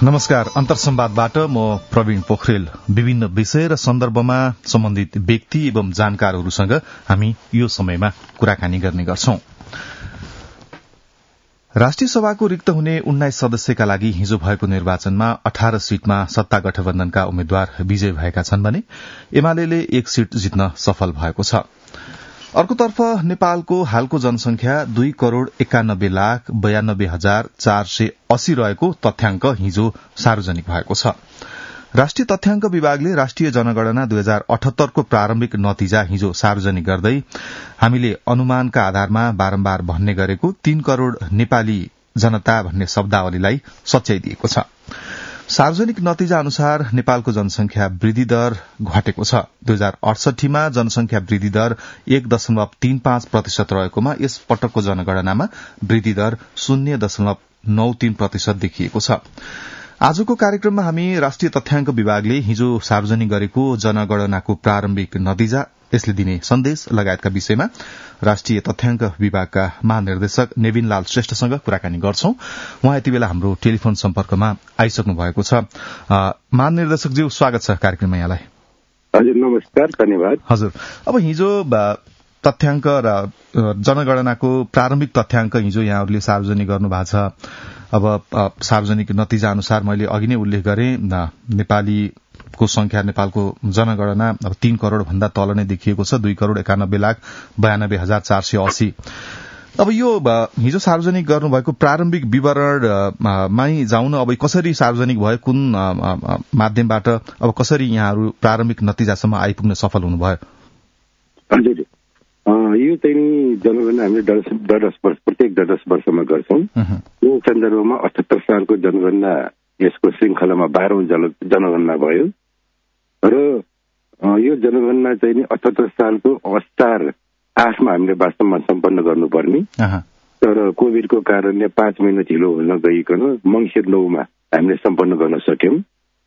नमस्कार। अन्तर्संवादबाट म प्रवीण पोखरेल। विभिन्न विषय र सन्दर्भमा सम्बन्धित व्यक्ति एवं जानकारहरूसँग हामी यो समयमा कुराकानी गर्ने गर्छौं। राष्ट्रिय सभाको रिक्त हुने 19 सदस्यका लागि हिजो भएको निर्वाचनमा 18 सीटमा सत्ता गठबन्धनका उम्मेद्वार विजय भएका छन् भने एमाले 1 सीट जित्न सफल भएको छ। अर्कोतर्फ नेपालको हालको जनसंख्या 2,91,92,480 रहेको तथ्याङ्क हिजो सार्वजनिक भएको छ। राष्ट्रिय तथ्याङ्क विभागले राष्ट्रिय जनगणना 2078 को प्रारम्भिक नतिजा हिजो सार्वजनिक गर्दै हामीले अनुमानका आधारमा बारम्बार भन्ने गरेको 3 करोड़ नेपाली जनता भन्ने शब्दावलीलाई सच्याइदिएको छ। सार्वजनिक नतिजा अनुसार नेपालको जनसंख्या वृद्धि दर घटेको छ। 2068 मा जनसंख्या वृद्धि दर 1.35% रहेकोमा यस पटकको जनगणनामा वृद्धि दर 0.93% देखिएको छ। आजको कार्यक्रममा हामी राष्ट्रिय तथ्याङ्क विभागले हिजो सार्वजनिक गरेको जनगणनाको प्रारम्भिक नतिजा, यसले दिने सन्देश लगायतका विषयमा राष्ट्रिय तथ्याङ्क विभागका महानिर्देशक नेविन लाल श्रेष्ठसँग कुराकानी गर्छौं। उहाँ यति बेला हाम्रो टेलिफोन सम्पर्कमा आइसक्नु भएको छ। महानिर्देशकज्यू, स्वागत छ कार्यक्रममा यहाँलाई। हजुर, नमस्कार, धन्यवाद। हजुर, अब हिजो तथ्याङ्क र जनगणनाको प्रारम्भिक तथ्याङ्क हिजो यहाँहरूले सार्वजनिक गर्नु भएको छ। अब सार्वजनिक नतिजा अनुसार मैले अघि नै उल्लेख गरे नेपालीको संख्या, नेपालको जनगणना अब 3 करोड़ भन्दा तल नै देखिएको छ, 2,91,92,480। अब यो हिजो सार्वजनिक गर्नुभएको प्रारम्भिक विवरणमै जाउँ न। अब कसरी सार्वजनिक भयो, कुन माध्यमबाट, अब कसरी यहाँहरू प्रारम्भिक नतिजासम्म आइपुग्न सफल हुनुभयो? हजुर, यो चाहिँ जनगणना हामीले प्रत्येक 10 वर्षमा गर्छौं। यो सन्दर्भमा 78 सालको जनगणना यसको श्रृंखलामा 12औं जनगणना भयो र यो जनगणना चाहिँ 78 सालको असार 8 मा हामीले वास्तवमा सम्पन्न गर्नुपर्ने, तर कोभिडको कारणले 5 महिना ढिलो हुन गइकन मंसिर 9 मा हामीले सम्पन्न गर्न सक्यौं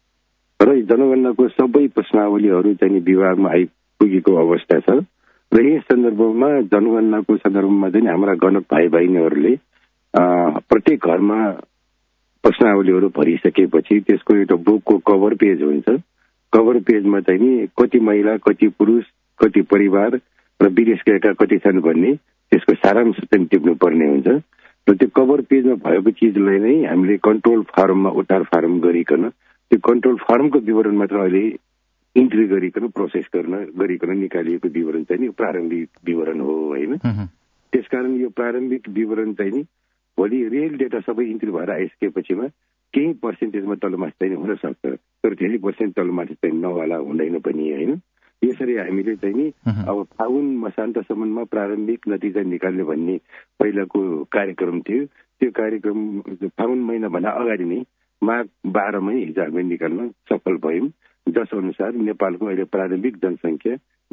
र जनगणनाको सबै प्रश्नावलीहरू चाहिँ विभागमा आइपुगेको अवस्था छ। र यस सन्दर्भमा जनगणनाको सन्दर्भमा चाहिँ हाम्रा गणक भाइ बहिनीहरूले प्रत्येक घरमा प्रश्नावलीहरू भरिसकेपछि त्यसको एउटा बुकको कभर पेज हुन्छ। कभर पेजमा चाहिँ कति महिला, कति पुरुष, कति परिवार र विदेश गएका कति छन् भन्ने त्यसको सारांश चाहिँ टिप्नु पर्ने हुन्छ। र त्यो कभर पेजमा भएको चिजलाई नै हामीले कन्ट्रोल फार्ममा उतार फार्म गरिकन त्यो कन्ट्रोल फार्मको विवरण मात्र अहिले इन्ट्री गरिकन प्रोसेस गरिकन निकालिएको विवरण चाहिँ प्रारम्भिक विवरण हो, होइन? त्यसकारण यो प्रारम्भिक विवरण चाहिँ भोलि रियल डेटा सबै इन्ट्री भएर आइसकेपछिमा केही पर्सेन्टेजमा तलमाथि चाहिँ हुन सक्छ, तर धेरै पर्सेन्ट तलमाथि चाहिँ नवाला हुँदैन पनि, होइन? यसरी हामीले चाहिँ अब फागुन मसान्तसम्ममा प्रारम्भिक नतिजा निकाल्ने भन्ने पहिलाको कार्यक्रम थियो। त्यो कार्यक्रम फागुन महिना भन्दा अगाडि नै माघ 12 मै हिजो हामी निकाल्न सफल भयौं, जस अनुसार नेपालको अहिले प्रारम्भिक जनसंख्या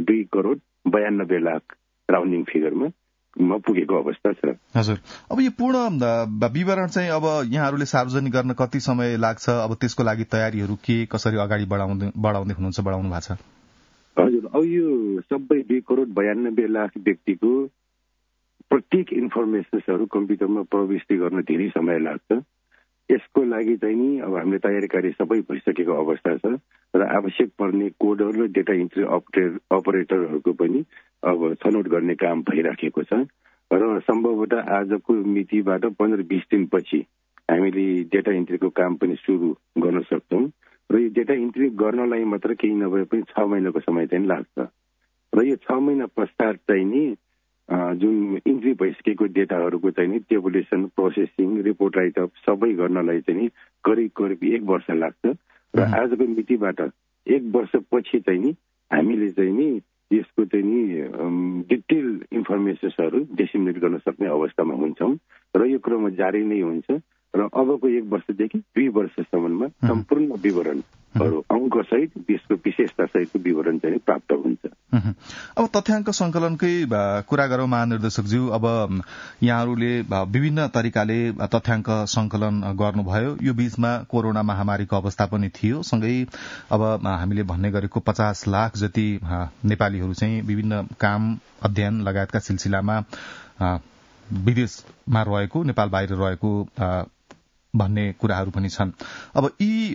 2,92,00,000 राउन्डिङ फिगरमा पुगेको अवस्था छ। हजुर, अब यो पूर्ण विवरण चाहिँ अब यहाँहरूले सार्वजनिक गर्न कति समय लाग्छ? अब त्यसको लागि तयारीहरू के कसरी अगाडि बढाउनु भएको छ? हजुर, अब यो सबै 2,92,00,000 व्यक्तिको प्रत्येक इन्फर्मेसनहरू कम्प्युटरमा प्रविष्टि गर्न धेरै समय लाग्छ। यसको लागि चाहिँ नि अब हामीले तयारी कार्य सबै भइसकेको अवस्था छ र आवश्यक पर्ने कोडर र डेटा इन्ट्री अपरेटरहरूको पनि अब छनौट गर्ने काम भइराखेको छ र सम्भवतः आजको मितिबाट 15-20 दिनपछि हामीले डेटा इन्ट्रीको काम पनि सुरु गर्न सक्छौं र यो डेटा इन्ट्री गर्नलाई मात्र केही नभए पनि 6 महिनाको समय चाहिँ लाग्छ र यो 6 महिना पश्चात चाहिँ नि जुन इन्ट्री भइसकेको डेटाहरूको चाहिँ नि टेबुलेसन, प्रोसेसिङ, रिपोर्ट राइटअप सबै गर्नलाई चाहिँ करिब 1 वर्ष लाग्छ र आजको मितिबाट 1 वर्षपछि चाहिँ नि हामीले चाहिँ नि यसको चाहिँ नि डिटेल इन्फर्मेसनहरू डिसिमिनेट गर्न सक्ने अवस्थामा हुन्छौं र यो क्रम जारी नै हुन्छ र अबको 1 वर्षदेखि 2 वर्षसम्ममा सम्पूर्ण विवरणहरू अंकसहित त्यसको विशेषता सहितको विवरण चाहिँ प्राप्त हुन्छ। अब तथ्याङ्क संकलनकै कुरा गरौं महानिर्देशकज्यू। अब यहाँहरूले विभिन्न तरिकाले तथ्याङ्क संकलन गर्नुभयो। यो बीचमा कोरोना महामारीको अवस्था पनि थियो। सँगै अब हामीले भन्ने गरेको 50 लाख जति नेपालीहरू चाहिँ विभिन्न काम, अध्ययन लगायतका सिलसिलामा विदेशमा रहेको, नेपाल बाहिर रहेको भन्ने कुराहरू पनि छन्। अब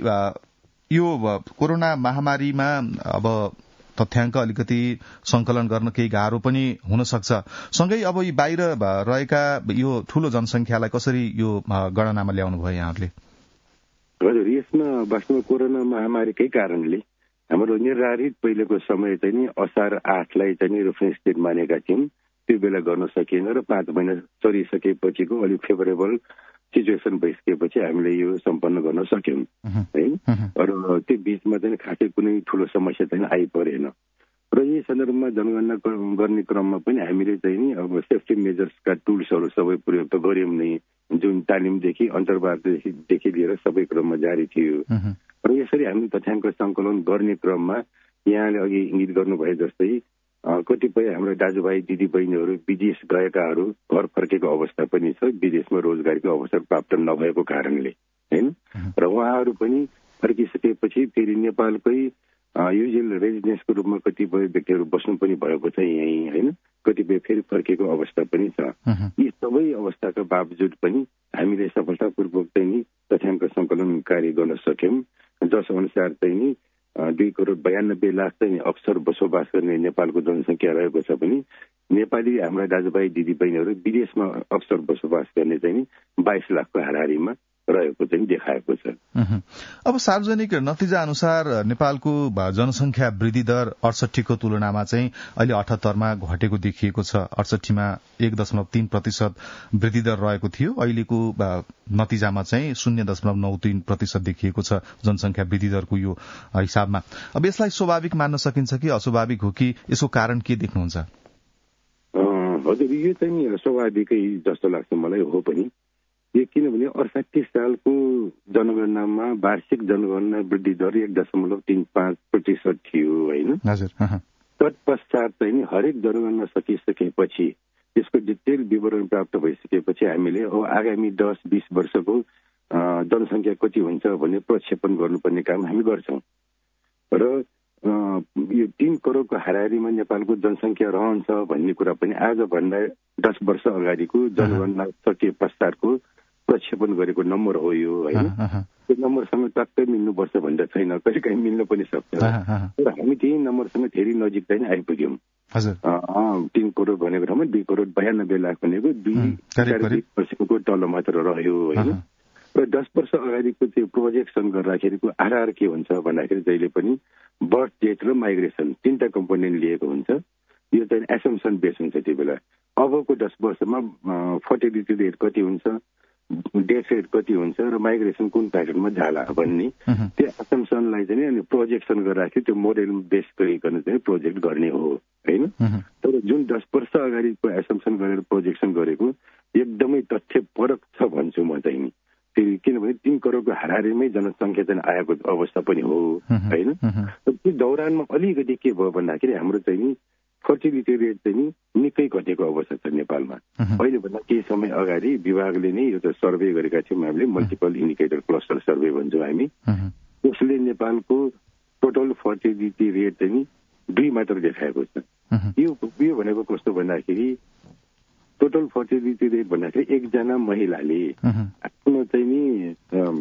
यो कोरोना महामारीमा अब तथ्याङ्क अलिकति संकलन गर्न केही गाह्रो पनि हुन सक्छ। सँगै अब यी बाहिर रहेका यो ठूलो जनसंख्यालाई कसरी यो गणनामा ल्याउनु भयो यहाँहरूले? हजुर, यसमा वास्तवमा कोरोना महामारीकै कारणले हाम्रो निर्धारित पहिलेको समय चाहिँ नि असार 8लाई चाहिँ नि रेफरेन्स डेट मानेका थियौं, त्यो बेला गर्न सकिएन र 5 महिना चलिसकेपछिको अलिक फेभरेबल सिचुएसन भइसकेपछि हामीले यो सम्पन्न गर्न सक्यौं है। र त्यो बीचमा चाहिँ खासै कुनै ठूलो समस्या चाहिँ आइपरेन र यही सन्दर्भमा जनगणना गर्ने क्रममा पनि हामीले चाहिँ नि अब सेफ्टी मेजर्सका टुल्सहरू सबै प्रयोग त गर्यौं नै, जुन तालिमदेखि अन्तर्वार्तादेखि लिएर सबै क्रममा जारी थियो। र यसरी हामी तथ्याङ्क संकलन गर्ने क्रममा यहाँले अघि इङ्गित गर्नुभए जस्तै कतिपय हाम्रो दाजुभाइ दिदीबहिनीहरू विदेश गएकाहरू घर फर्केको अवस्था पनि छ, विदेशमा रोजगारीको अवसर प्राप्त नभएको कारणले हैन। र उहाँहरू पनि फर्किसकेपछि फेरि नेपालकै युजुअल रेजिडेन्सको रूपमा कतिपय व्यक्तिहरू बस्नु पनि भएको छ यहीँ हैन, कतिपय फेरि फर्केको अवस्था पनि छ। यी सबै अवस्थाका बावजुद पनि हामीले सफलतापूर्वक चाहिँ नि तथ्याङ्क संकलन कार्य गर्न सक्यौं, जस अनुसार चाहिँ नि 2,92,00,000 चाहिँ अक्सर बसोबास गर्ने नेपालको जनसंख्या रहेको छ पनि नेपाली हाम्रा दाजुभाइ दिदीबहिनीहरू विदेशमा अक्सर बसोबास गर्ने चाहिँ नि 22 लाखको हाराहारीमा रहेको चाहिँ देखाएको छ। अब सार्वजनिक नतिजा अनुसार नेपालको जनसंख्या वृद्धि दर 68 को तुलनामा चाहिँ अहिले 78 मा घटेको देखिएको छ। 68 मा 1.3% वृद्धि दर रहेको थियो, अहिलेको नतिजामा चाहिँ 0.93% देखिएको छ जनसंख्या वृद्धि दरको यो हिसाबमा। अब यसलाई स्वाभाविक मान्न सकिन्छ कि अस्वाभाविक हो कि यसको कारण के देख्नुहुन्छ? हजुर, यो चाहिँ स्वाभाविकै जस्तो लाग्छ मलाई, हो पनि यो, किनभने 68 सालको जनगणनामा वार्षिक जनगणना वृद्धि दर 1.35% थियो होइन। तत्पश्चात चाहिँ हरेक जनगणना सकिसकेपछि त्यसको डिटेल विवरण प्राप्त भइसकेपछि हामीले आगामी 10-20 वर्षको जनसंख्या कति हुन्छ भन्ने प्रक्षेपण गर्नुपर्ने काम हामी गर्छौं। र यो 3 करोडको हाराहारीमा नेपालको जनसंख्या रहन्छ भन्ने कुरा पनि आजभन्दा 10 वर्ष अगाडिको जनगणना सकिए पश्चातको प्रक्षेपण गरेको नम्बर हो यो होइन। त्यो नम्बरसँग टक्कै मिल्नुपर्छ भन्ने छैन, कहिलेकाहीँ मिल्न पनि सक्छ। तर हामी त्यही नम्बरसँग धेरै नजिक चाहिँ आइपुग्यौं। 3 करोड भनेको ठाउँमा 2,92,00,000 भनेको 2.5% तल मात्र रह्यो होइन। र 10 वर्ष अगाडिको त्यो प्रोजेक्सन गर्दाखेरिको आधार के हुन्छ भन्दाखेरि जहिले पनि बर्थ डेट र माइग्रेसन 3टा कम्पोनेन्ट लिएको हुन्छ। यो चाहिँ एसम्पसन बेस हुन्छ। त्यो बेला अबको 10 वर्षमा फर्टिलिटी रेट कति हुन्छ, डेथ रेट कति हुन्छ र माइग्रेसन कुन प्याटर्नमा जाला भन्ने त्यो एसम्पसनलाई चाहिँ अनि प्रोजेक्सन गर्दाखेरि त्यो मोडेल बेस गरिकन चाहिँ प्रोजेक्ट गर्ने हो होइन। तर जुन 10 वर्ष अगाडिको एसम्पसन गरेर प्रोजेक्सन गरेको एकदमै तथ्यपरक छ भन्छु म चाहिँ नि। किनभने 3 करोडको हाराहारीमै जनसंख्या चाहिँ आएको अवस्था पनि हो होइन। त्यो दौरानमा अलिकति के भयो भन्दाखेरि हाम्रो चाहिँ नि फर्टिलिटी रेट चाहिँ नि निकै घटेको अवस्था छ नेपालमा। अहिले भन्दा केही समय अगाडि विभागले नै एउटा सर्वे गरेका थियौँ हामीले, मल्टिपल इन्डिकेटर क्लस्टर सर्वे भन्छौँ हामी। उसले नेपालको टोटल फर्टिलिटी रेट चाहिँ नि 2 मात्र देखाएको छ। यो भनेको कस्तो भन्दाखेरि टोटल फर्टिलिटी रेट भन्दाखेरि एकजना महिलाले आफ्नो चाहिँ नि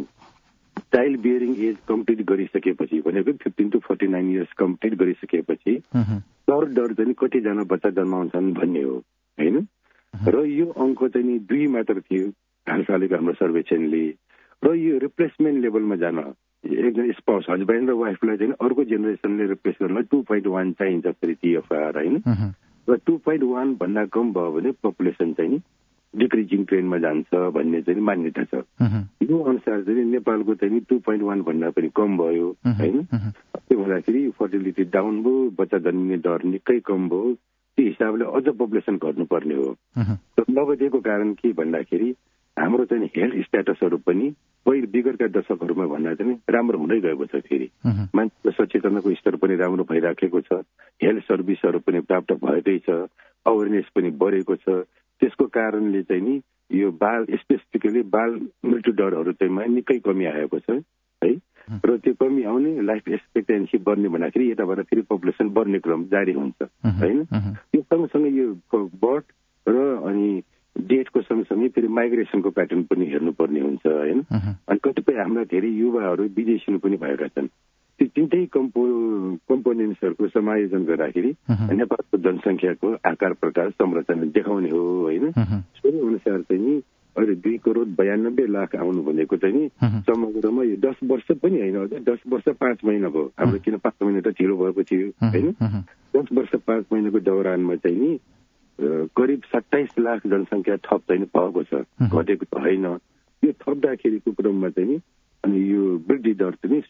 चाइल्ड बियरिङ एज कम्प्लिट गरिसकेपछि भनेको 15 to 49 इयर्स कम्प्लिट गरिसकेपछि पर डर चाहिँ कतिजना बच्चा जन्माउँछन् भन्ने हो होइन। र यो अङ्क चाहिँ नि 2 मात्र थियो हाल सालको हाम्रो सर्वेक्षणले। र यो रिप्लेसमेन्ट लेभलमा जान एकजना स्पाउस हस्बेन्ड र वाइफलाई चाहिँ अर्को जेनेरेसनले रिप्लेस गर्न 2.1 चाहिन्छ फेरि टिएफआर होइन। र 2.1 भन्दा कम भयो भने पपुलेसन चाहिँ नि डिक्रिजिङ ट्रेन्डमा जान्छ भन्ने चाहिँ मान्यता छ। यो अनुसार चाहिँ नेपालको चाहिँ नि 2.1 भन्दा पनि कम भयो होइन। त्यो हुँदाखेरि फर्टिलिटी डाउन भयो, बच्चा जन्मिने दर निकै कम भयो। त्यो हिसाबले अझ पपुलेसन घट्नुपर्ने हो। तर नघटेको कारण के भन्दाखेरि हाम्रो चाहिँ हेल्थ स्ट्याटसहरू पनि विगतका दशकहरूमा भन्दा चाहिँ राम्रो हुँदै गएको छ। फेरि मान्छेको सचेतनाको स्तर पनि राम्रो भइराखेको छ, हेल्थ सर्भिसहरू पनि प्राप्त भएकै छ, अवेरनेस पनि बढेको छ। त्यसको कारणले चाहिँ नि यो स्पेसिफिकली बाल मृत्यु दरहरू चाहिँ निकै कमी आएको छ है। र त्यो कमी आउने लाइफ एक्सपेक्टेन्सी बढ्ने भन्दाखेरि यताबाट फेरि पपुलेसन बढ्ने क्रम जारी हुन्छ होइन। यो सँगसँगै यो बर्थ र अनि डेटको सँगसँगै फेरि माइग्रेसनको प्याटर्न पनि हेर्नुपर्ने हुन्छ होइन। अनि कतिपय हाम्रा धेरै युवाहरू विदेशी पनि भएका छन्। त्यो तिनटै कम्पोनेन्ट्सहरूको समायोजन गर्दाखेरि नेपालको जनसङ्ख्याको आकार प्रकार संरचना देखाउने हो होइन। सोही अनुसार चाहिँ नि अहिले 2,92,00,000 आउनु भनेको चाहिँ नि समग्रमा यो 10 वर्ष पनि होइन, 10 वर्ष 5 महिना भयो हाम्रो, किन 5 महिना त ढिलो भएको थियो होइन। 10 वर्ष 5 महिनाको दौरानमा चाहिँ नि करिब 27 लाख जनसङ्ख्या थप चाहिँ भएको छ, घटेको त होइन। यो थप्दाखेरिको क्रममा चाहिँ नि अनि यो वृद्धि दर चाहिँ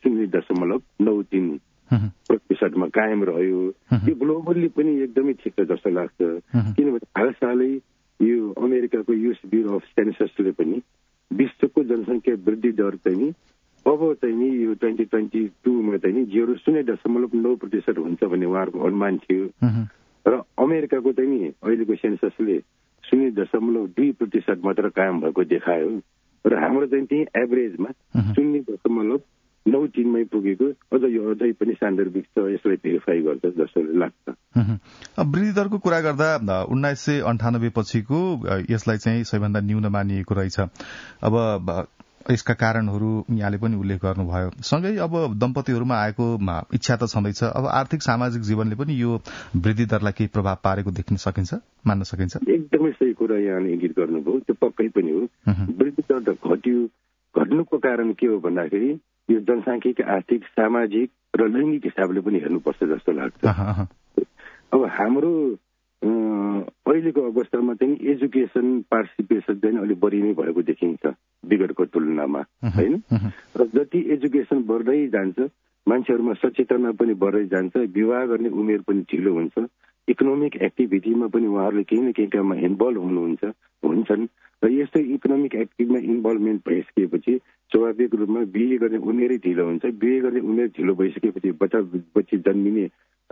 0.93% कायम रह्यो। यो ग्लोबल्ली पनि एकदमै ठिक छ जस्तो लाग्छ, किनभने हालसालै यो अमेरिकाको युएस ब्युरो अफ स्टेटिस्टिक्सले पनि विश्वको जनसङ्ख्या वृद्धि दर चाहिँ नि अब चाहिँ नि यो 2022मा चाहिँ नि 0.9% हुन्छ भन्ने उहाँहरूको अनुमान थियो। र अमेरिकाको चाहिँ नि अहिलेको सेन्ससले 0.2% मात्र कायम भएको देखायो र हाम्रो चाहिँ त्यही एभरेजमा 0.93 पुगेको अझै पनि सान्दर्भिक छ, यसलाई भेरिफाई गर्छ जस्तो लाग्छ। वृद्धि दरको कुरा गर्दा 1998 पछिको यसलाई चाहिँ सबैभन्दा न्यून मानिएको रहेछ। अब यसका कारणहरू यहाँले पनि उल्लेख गर्नुभयो, सँगै अब दम्पतिहरूमा आएको इच्छा त छँदैछ। अब आर्थिक सामाजिक जीवनले पनि यो वृद्धि दरलाई केही प्रभाव पारेको देख्न सकिन्छ, मान्न सकिन्छ? एकदमै सही कुरा यहाँले इङ्गित गर्नुभयो, त्यो पक्कै पनि हो। वृद्धि दर त घट्नुको कारण के हो भन्दाखेरि यो जनसाङ्ख्यिक, आर्थिक, सामाजिक र लैङ्गिक हिसाबले पनि हेर्नुपर्छ जस्तो लाग्छ। अब हाम्रो अहिलेको अवस्थामा चाहिँ एजुकेसन पार्टिसिपेसन चाहिँ अलिक बढी नै भएको देखिन्छ विगतको तुलनामा होइन। र जति एजुकेसन बढ्दै जान्छ मान्छेहरूमा सचेतना पनि बढ्दै जान्छ, विवाह गर्ने उमेर पनि ढिलो हुन्छ, इकोनोमिक एक्टिभिटीमा पनि उहाँहरूले केही न केही काममा इन्भल्भ हुन्छन् र यस्तो इकोनोमिक एक्टिभमा इन्भल्भमेन्ट भइसकेपछि स्वाभाविक रूपमा बिहे गर्ने उमेरै ढिलो हुन्छ। बिहे गर्ने उमेर ढिलो भइसकेपछि बच्ची जन्मिने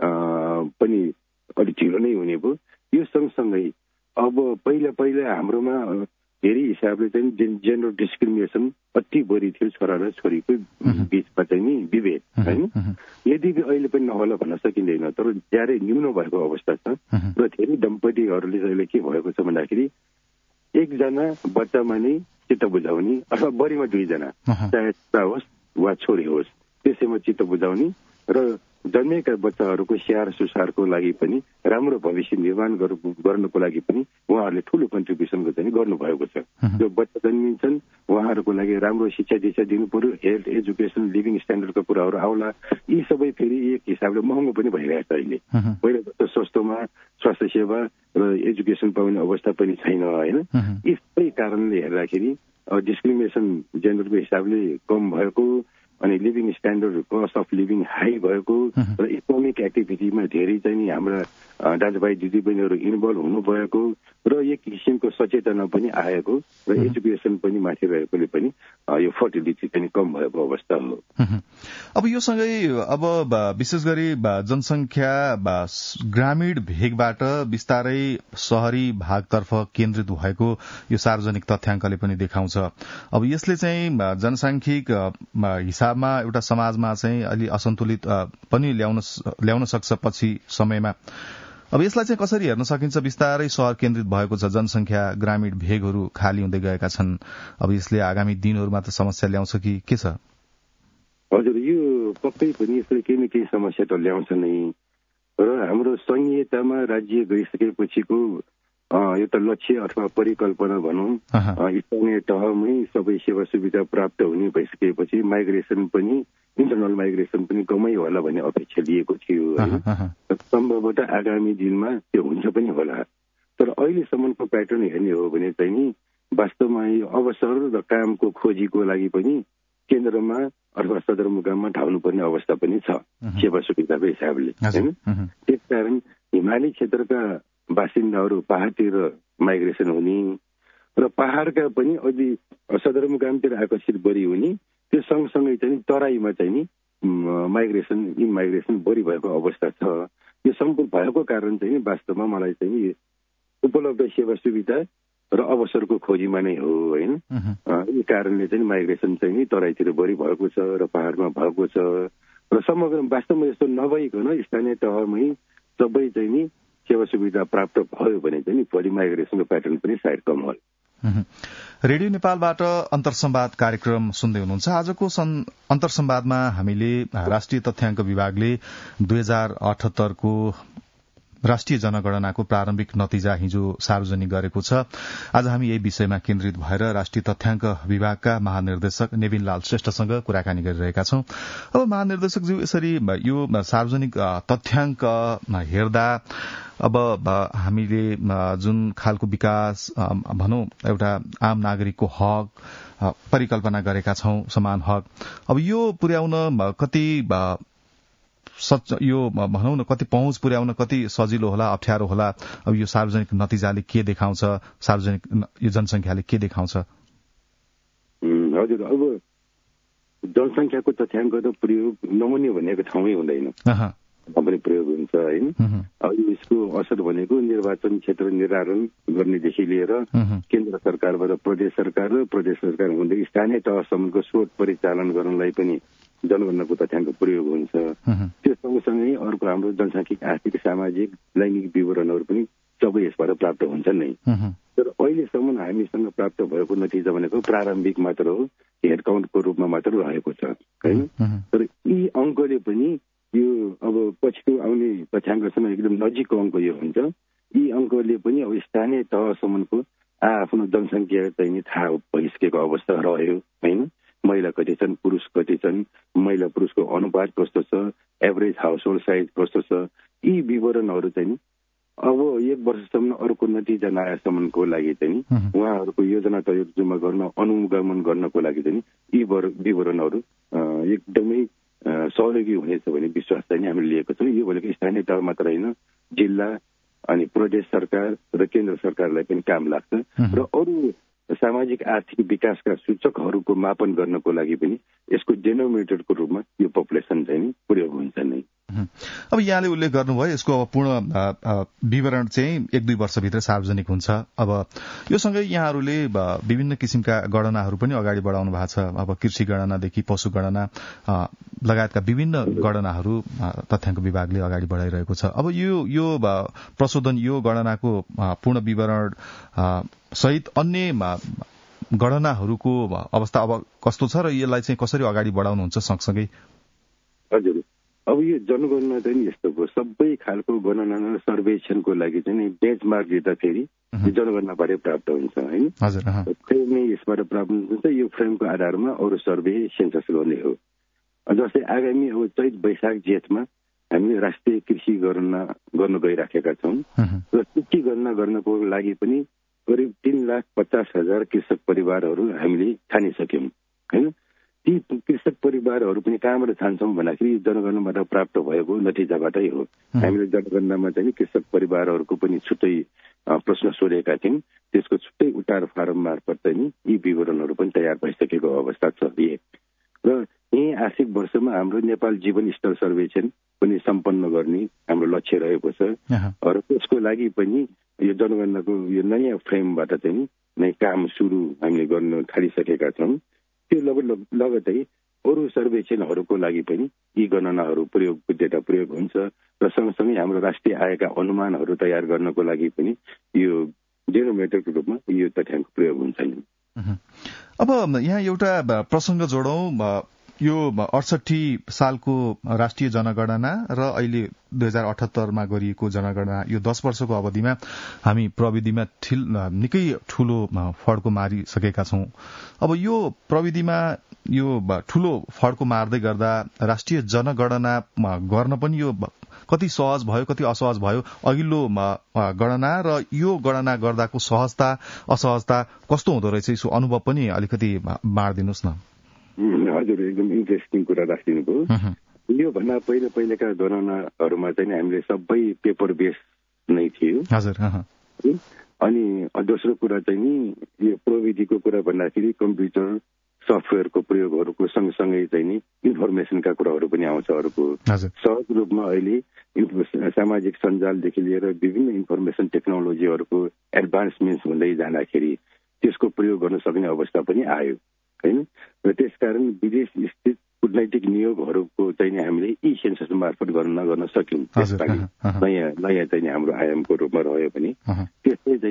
पनि अलिक ढिलो नै हुने भयो। यो सँगसँगै अब पहिला हाम्रोमा धेरै हिसाबले चाहिँ जेन्डर डिस्क्रिमिनेसन अति बढी थियो, छोरा र छोरीको बिचमा चाहिँ नि विभेद होइन। यदि अहिले पनि नहोला भन्न सकिँदैन, तर ज्यादै न्यून भएको अवस्था छ। र धेरै दम्पतिहरूले अहिले के भएको छ भन्दाखेरि एकजना बच्चामा नै चित्त बुझाउने अथवा बढीमा 2 जना, चाहे छोरा होस् वा छोरी होस्, त्यसैमा चित्त बुझाउने र जन्मेका बच्चाहरूको स्याहार सुसारको लागि पनि राम्रो भविष्य निर्माण गर्नुको लागि पनि उहाँहरूले ठूलो कन्ट्रिब्युसन चाहिँ गर्नुभएको छ। जो बच्चा जन्मिन्छन् उहाँहरूको लागि राम्रो शिक्षा दीक्षा दिनु पर्यो, हेल्थ, एजुकेसन, लिभिङ स्ट्यान्डर्डका कुराहरू आउला। यी सबै फेरि एक हिसाबले महँगो पनि भइरहेको छ अहिले। पहिला जस्तो सस्तोमा स्वास्थ्य सेवा र एजुकेसन पाउने अवस्था पनि छैन होइन। यी सबै कारणले हेर्दाखेरि डिस्क्रिमिनेसन जेन्डरको हिसाबले कम भएको, अनि living standard, cost of living high भएको र इकोनोमिक एक्टिभिटीमा धेरै चाहिँ नि हाम्रा दाजुभाइ दिदीबहिनीहरू इन्भल्भ हुनुभएको र एक किसिमको सचेतना पनि आएको र एजुकेसन पनि माथि रहेकोले पनि यो फर्टिलिटी पनि कम भएको अवस्था हो। अब यो सँगै अब विशेष गरी जनसङ्ख्या ग्रामीण भेगबाट बिस्तारै शहरी भागतर्फ केन्द्रित भएको यो सार्वजनिक तथ्याङ्कले पनि देखाउँछ। अब यसले चाहिँ जनसाङ्ख्यिक हिसाबमा एउटा समाजमा चाहिँ अलि असन्तुलित पनि ल्याउन सक्छ पछि समयमा। अब यसलाई चाहिँ कसरी हेर्न सकिन्छ? बिस्तारै शहर केन्द्रित भएको छ जनसङ्ख्या, ग्रामीण भेगहरू खाली हुँदै गएका छन्। अब यसले आगामी दिनहरूमा त समस्या ल्याउँछ कि के छ? हजुर, यो पक्कै पनि यसले केही न केही समस्या त ल्याउँछ नै। र हाम्रो संहितामा राज्य गइसकेपछिको यो त लक्ष्य अथवा परिकल्पना भनौँ, स्थानीय तहमै सबै सेवा सुविधा प्राप्त हुने भइसकेपछि माइग्रेसन पनि, इन्टरनल माइग्रेसन पनि कमै होला भन्ने अपेक्षा लिएको थियो। सम्भवतः आगामी दिनमा त्यो हुन्छ पनि होला। तर अहिलेसम्मको प्याटर्न हेर्ने हो भने चाहिँ नि वास्तवमा यो अवसर र कामको खोजीको लागि पनि केन्द्रमा अथवा सदरमुकाममा धाउनुपर्ने अवस्था पनि छ सेवा सुविधाको हिसाबले होइन। त्यसकारण हिमाली क्षेत्रका बासिन्दाहरू पहाडतिर माइग्रेसन हुने र पहाडका पनि अलि सदरमुकामतिर आकर्षित बढी हुने, त्यो सँगसँगै चाहिँ तराईमा चाहिँ नि इनमाइग्रेसन बढी भएको अवस्था छ। यो सम्पूर्ण भएको कारण चाहिँ वास्तवमा मलाई चाहिँ उपलब्ध सेवा सुविधा र अवसरको खोजीमा नै हो होइन। यी कारणले चाहिँ माइग्रेसन चाहिँ तराईतिर बढी भएको छ र पहाडमा भएको छ। र समग्र वास्तवमा यस्तो नभइकन स्थानीय तहमै सबै चाहिँ नि सेवा सुविधा प्राप्त भयो भने चाहिँ भोलि माइग्रेसनको प्याटर्न पनि सायद कम होला। रेडियो नेपालबाट अन्तर्संवाद कार्यक्रम सुन्दै हुनुहुन्छ। आजको अन्तर्संवादमा हामीले राष्ट्रिय तथ्याङ्क विभागले 2078 को राष्ट्रिय जनगणनाको प्रारम्भिक नतिजा हिजो सार्वजनिक गरेको छ। आज हामी यही विषयमा केन्द्रित भएर राष्ट्रिय तथ्याङ्क विभागका महानिर्देशक नेविन लाल श्रेष्ठसँग कुराकानी गरिरहेका छौं। अब महानिर्देशकज्यू, यसरी यो सार्वजनिक तथ्याङ्क हेर्दा अब हामीले जुन खालको विकास भनौं, एउटा आम नागरिकको हक परिकल्पना गरेका छौं, समान हक, अब यो पुर्याउन कति यो भनौं न कति पहुँच पुर्याउन कति सजिलो होला, अप्ठ्यारो होला? अब यो सार्वजनिक नतिजाले के देखाउँछ, सार्वजनिक यो जनसंख्याले के देखाउँछ? हजुर, अब जनसंख्याको तथ्याङ्क त प्रयोग नहुने भनेको ठाउँै हुँदैन, पनि प्रयोग हुन्छ होइन। अब यसको असर भनेको निर्वाचन क्षेत्र निर्धारण गर्नेदेखि लिएर केन्द्र सरकारबाट प्रदेश सरकार र प्रदेश सरकार हुँदै स्थानीय तहसम्मको स्रोत परिचालन गर्नलाई पनि जनगणनाको तथ्याङ्क प्रयोग हुन्छ। त्यो सँगसँगै अर्को हाम्रो जनसांख्यिक, आर्थिक, सामाजिक, लैङ्गिक विवरणहरू पनि सबै यसबाट प्राप्त हुन्छन् नै। तर अहिलेसम्म हामीसँग प्राप्त भएको नतिजा भनेको प्रारम्भिक मात्र हो, हेड काउन्टको रूपमा मात्र रहेको छ होइन। तर यी अङ्कले पनि यो अब पछिको आउने तथ्याङ्कसँग एकदम नजिकको अङ्क यो हुन्छ। यी अङ्कले पनि अब स्थानीय तहसम्मको आफ्नो जनसंख्या चाहिँ थाहा भइसकेको अवस्था रह्यो होइन। महिला कति छन्, पुरुष कति छन्, महिला पुरुषको अनुपात कस्तो छ, एभरेज हाउस होल्ड साइज कस्तो छ, यी विवरणहरू चाहिँ अब एक वर्षसम्म अर्को नतिजा नआएसम्मको लागि चाहिँ उहाँहरूको योजना तर्जुमा गर्न, अनुगमन गर्नको लागि चाहिँ यी विवरणहरू एकदमै सहयोगी हुनेछ भन्ने विश्वास चाहिँ हामीले लिएको छौँ। यो भनेको स्थानीय तह मात्र होइन, जिल्ला अनि प्रदेश सरकार र केन्द्र सरकारलाई पनि काम लाग्छ र अरू सामाजिक आर्थिक विकासका सूचकहरूको मापन गर्नको लागि पनि यसको डेनोमिनेटरको रूपमा यो पपुलेसन चाहिँ प्रयोग हुन्छ नै। अब यहाँले उल्लेख गर्नुभयो यसको अब पूर्ण विवरण चाहिँ 1-2 वर्षभित्र सार्वजनिक हुन्छ। अब यो सँगै यहाँहरूले विभिन्न किसिमका गणनाहरू पनि अगाडि बढाउनु भएको छ। अब कृषि गणनादेखि पशु गणना लगायतका विभिन्न गणनाहरू तथ्याङ्क विभागले अगाडि बढाइरहेको छ। अब यो प्रशोधन, यो गणनाको पूर्ण विवरण सहित अन्य गणनाहरूको अवस्था अब कस्तो छ र यसलाई चाहिँ कसरी अगाडि बढाउनुहुन्छ सँगसँगै? हजुर, अब यो जनगणना चाहिँ यस्तो हो, सबै खालको गणना र सर्वेक्षणको लागि चाहिँ बेन्चमार्क दिँदाखेरि जनगणनाबाटै प्राप्त हुन्छ होइन। फ्रेम नै यसबाट प्राप्त हुन्छ। यो फ्रेमको आधारमा अरू सर्वे सेन्सस गर्ने हो। जस्तै आगामी अब चैत, वैशाख, जेठमा हामीले राष्ट्रिय कृषि गणना गर्न गइराखेका छौँ र कृषि गणना गर्नको लागि पनि करिब 3,50,000 कृषक परिवारहरू हामीले छानिसक्यौँ होइन। ती कृषक परिवारहरू पनि कहाँबाट छान्छौँ भन्दाखेरि जनगणनाबाट प्राप्त भएको नतिजाबाटै हो। हामीले जनगणनामा चाहिँ कृषक परिवारहरूको पनि छुट्टै प्रश्न सोधेका थियौँ। त्यसको छुट्टै उतार फारम मार्फत चाहिँ यी विवरणहरू पनि तयार भइसकेको अवस्था छ। र यही आर्थिक वर्षमा हाम्रो नेपाल जीवन स्तर सर्वेक्षण पनि सम्पन्न गर्ने हाम्रो लक्ष्य रहेको छ र त्यसको लागि पनि यो जनगणनाको यो नयाँ फ्रेमबाट चाहिँ नै काम सुरु हामीले गर्न थालिसकेका छौँ। त्यो लगतै अरू सर्वेक्षणहरूको लागि पनि यी गणनाहरू डेटा प्रयोग हुन्छ र सँगसँगै हाम्रो राष्ट्रिय आयका अनुमानहरू तयार गर्नको लागि पनि यो डेनोमिनेटरको रूपमा यो तथ्याङ्क प्रयोग हुन्छ। अब यहाँ एउटा प्रसङ्ग जोडौं। यो 68 सालको राष्ट्रिय जनगणना र अहिले 2078 मा गरिएको जनगणना, यो 10 वर्षको अवधिमा हामी प्रविधिमा निकै ठूलो फड्को मारिसकेका छौं। अब यो प्रविधिमा यो ठूलो फड्को मार्दै गर्दा राष्ट्रिय जनगणना गर्न पनि यो कति सहज भयो, कति असहज भयो? अघिल्लो गणना र यो गणना गर्दाको सहजता असहजता कस्तो हुँदो रहेछ, यसो अनुभव पनि अलिकति बाँडिदिनुहोस् न। हजुर, एकदम इन्ट्रेस्टिङ कुरा राखिदिनुभयो। यो भन्दा पहिलेका गणनाहरूमा चाहिँ हामीले सबै पेपर बेस नै थियो। अनि दोस्रो कुरा चाहिँ नि यो प्रविधिको कुरा भन्दाखेरि कम्प्युटर सफ्टवेयरको प्रयोगहरूको सँगसँगै चाहिँ नि इन्फर्मेसनका कुराहरू पनि आउँछ। अर्को सहज रूपमा अहिले सामाजिक सञ्जालदेखि लिएर विभिन्न इन्फर्मेसन टेक्नोलोजीहरूको एडभान्समेन्ट हुँदै जाँदाखेरि त्यसको प्रयोग गर्न सक्ने अवस्था पनि आयो होइन। र त्यसकारण विदेश स्थित कूटनैतिक नियोगहरूको चाहिँ हामीले ई सेन्सस मार्फत गर्न सक्यौँ। त्यसपालि नयाँ चाहिँ हाम्रो आयामको रूपमा रह्यो भने त्यसले चाहिँ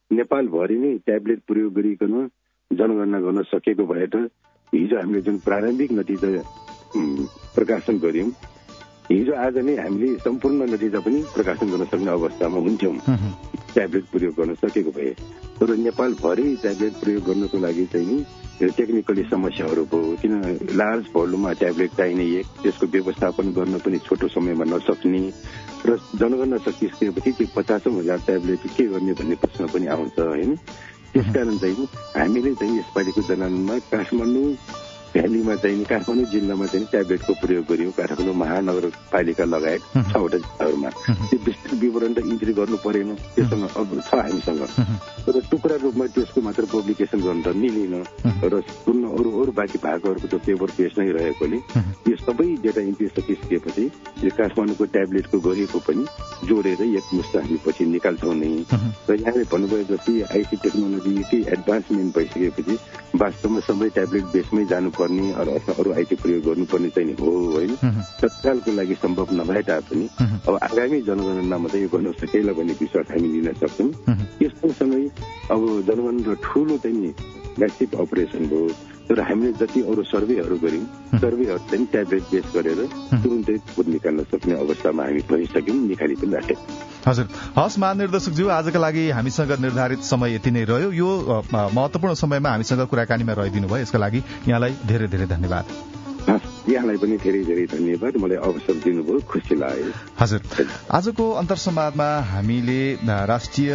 नेपालभरि नै ट्याब्लेट प्रयोग गरिकन जनगणना गर्न सकेको भए त हिजो हामीले जुन प्रारम्भिक नतिजा प्रकाशन गर्यौं, हिजो आज नै हामीले सम्पूर्ण नतिजा पनि प्रकाशन गर्न सक्ने अवस्थामा हुन्थ्यौं ट्याब्लेट प्रयोग गर्न सकेको भए। तर नेपालभरि ट्याब्लेट प्रयोग गर्नको लागि चाहिँ टेक्निकली समस्याहरू भयो, किन लार्ज भोल्युममा ट्याब्लेट चाहिने एक, त्यसको व्यवस्थापन गर्न पनि छोटो समयमा नसक्ने र जनगणना सकिसकेपछि त्यो 50,000 ट्याब्लेट के गर्ने भन्ने प्रश्न पनि आउँछ होइन। त्यसकारण चाहिँ हामीले चाहिँ यसपालिको जनगणनामा काठमाडौँ भ्यालीमा चाहिँ काठमाडौँ जिल्लामा चाहिँ ट्याब्लेटको प्रयोग गर्यौं। काठमाडौँ महानगरपालिका लगायत 6वटा जिल्लाहरूमा त्यो विस्तृत विवरण त इन्ट्री गर्नु परेन, त्योसँग अब छ हामीसँग, तर टुक्रा रूपमा त्यसको मात्र पब्लिकेसन गर्न त मिलेन र पूर्ण अरू बाँकी भागहरूको त पेपर पेज नै रहेकोले यो सबै डेटा इन्ट्री सकिसकेपछि यो काठमाडौँको ट्याब्लेटको गरिएको पनि जोडेर एकमुष्ट हामी पछि निकाल्छौँ नै। र यहाँले भन्नुभयो जस्तै आइटी टेक्नोलोजी यति एडभान्समेन्ट भइसकेपछि वास्तवमा सबै ट्याब्लेट बेसमै जानुपर्ने अथवा अरू आइटी प्रयोग गर्नुपर्ने चाहिँ हो होइन। तत्कालको लागि सम्भव नभए तापनि अब आगामी जनगणनामा चाहिँ यो गर्न सकेला भन्ने विश्वास हामी लिन सक्छौँ। यससँगै अब जनगणना ठुलो चाहिँ म्यासिभ अपरेसन भयो, तर हामीले जति अरू सर्वेहरू गर्यौँ, सर्वेहरू चाहिँ ट्याब्लेट बेस गरेर तुरुन्तै खोज निकाल्न सक्ने अवस्थामा हामी भइसक्यौँ, निकाली पनि राख्यौँ। हजुर, हस् महानिर्देशकज्यू, आजका लागि हामीसँग निर्धारित समय यति नै रह्यो। यो महत्वपूर्ण समयमा हामीसँग कुराकानीमा रहिदिनु भयो, यसका लागि यहाँलाई धेरै धेरै धन्यवाद। यहाँलाई पनि धेरै धेरै धन्यवाद, मलाई अवसर दिनुभयो, खुसी लाग्यो। हजुर, आजको अन्तर्संवादमा हामीले राष्ट्रिय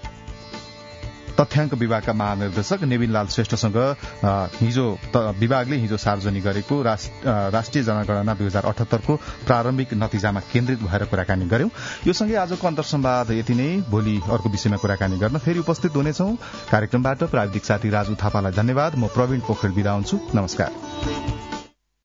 तथ्याङ्क विभागका महानिर्देशक नेविन लाल श्रेष्ठसँग विभागले हिजो सार्वजनिक गरेको राष्ट्रिय जनगणना 2078 को प्रारम्भिक नतिजामा केन्द्रित भएर कुराकानी गर्यौं। यो सँगै आजको अन्तर्संवाद यति नै। भोलि अर्को विषयमा कुराकानी गर्न फेरि उपस्थित हुनेछौं। कार्यक्रमबाट प्राविधिक साथी राजु थापालाई धन्यवाद। म प्रवीण पोखरेल बिदा हुन्छु। नमस्कार।